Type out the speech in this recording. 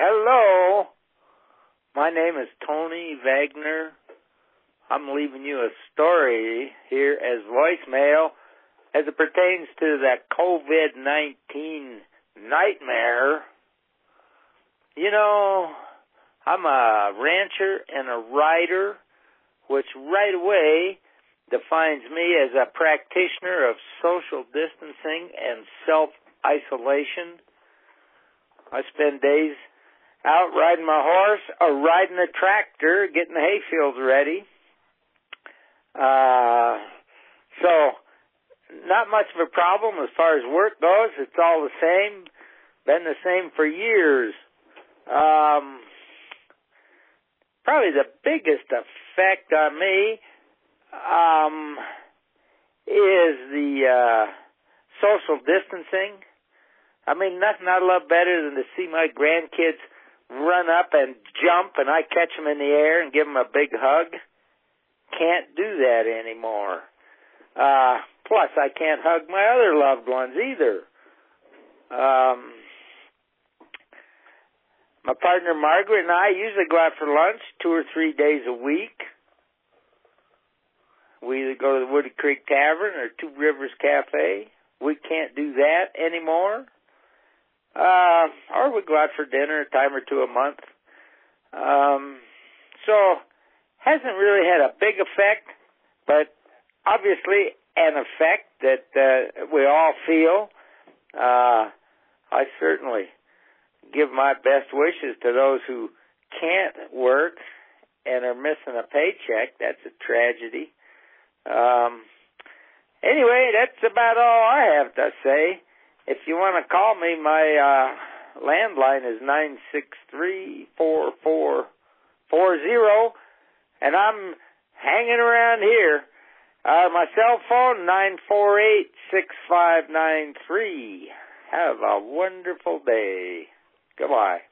Hello, my name is Tony Wagner. I'm leaving you a story here as voicemail as it pertains to that COVID-19 nightmare. You know, I'm a rancher and a writer, which right away defines me as a practitioner of social distancing and self-isolation. I spend days out riding my horse or riding a tractor, getting the hayfields ready. So, not much of a problem as far as work goes. It's all the same. Been the same for years. Probably the biggest effect on me is the social distancing. I mean, nothing I love better than to see my grandkids run up and jump and I catch them in the air and give them a big hug. Can't do that anymore. Plus, I can't hug my other loved ones either. My partner Margaret and I usually go out for lunch 2 or 3 days a week. We either go to the Woody Creek Tavern or Two Rivers Cafe. We can't do that anymore. Or we go out for dinner a time or two a month. So, hasn't really had a big effect, but obviously an effect that we all feel. I certainly give my best wishes to those who can't work and are missing a paycheck. That's a tragedy. Anyway, that's about all I have to say. If you want to call me, my landline is 963-4440, and I'm hanging around here. My cell phone, 948-6593. Have a wonderful day. Goodbye.